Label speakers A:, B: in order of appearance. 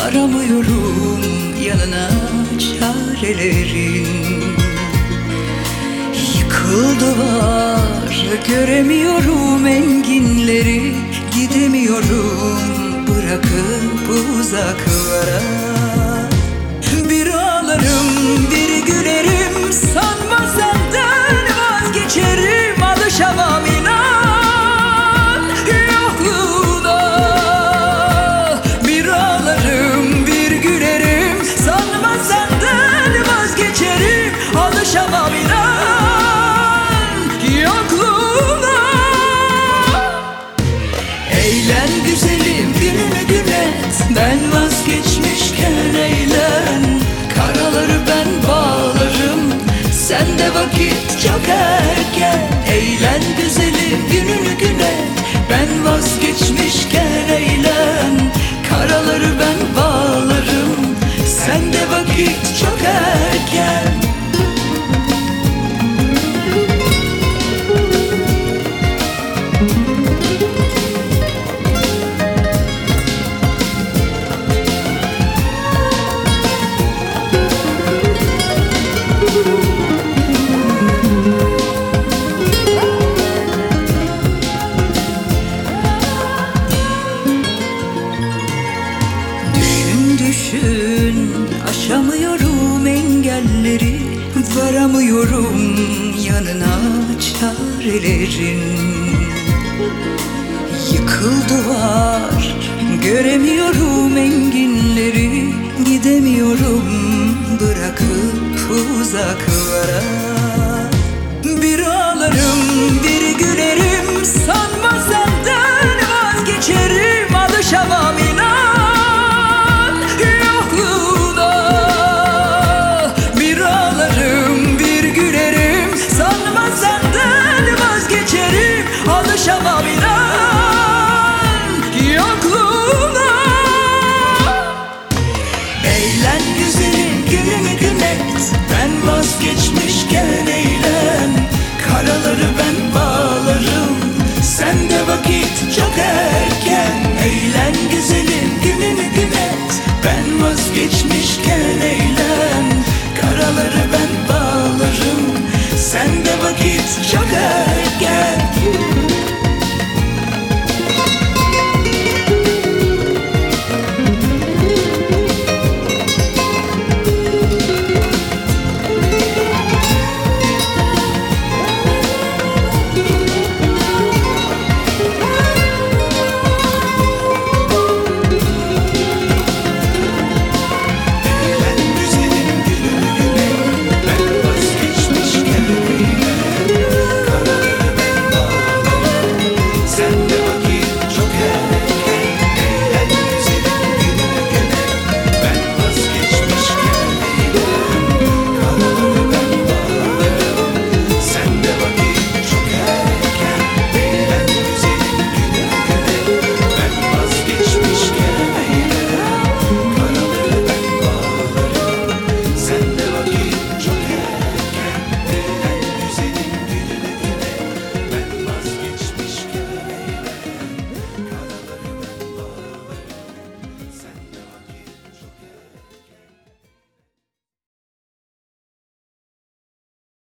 A: varamıyorum yanına çarelerin. Yıkıldı var, göremiyorum enginleri, gidemiyorum bırakıp uzaklara. Bir ağlarım bir gülerim, sanma senden vazgeçerim, alışamam inan yokluğuna. Bir ağlarım bir gülerim, sanma senden vazgeçerim, alışamam inan yokluğuna. Eğlen güzelim gününü gün et, ben vazgeçmişken eğlen. Karaları ben bağlarım, sen de vakit çok erken. Eğlen güzelim gününü gün et, ben vazgeçmişken eğlen. Karaları ben bağlarım, sen de vakit çok erken. Düşün, aşamıyorum engelleri, varamıyorum yanına çarelerin. Yıkıldı var, göremiyorum enginleri, gidemiyorum bırakıp uzaklara.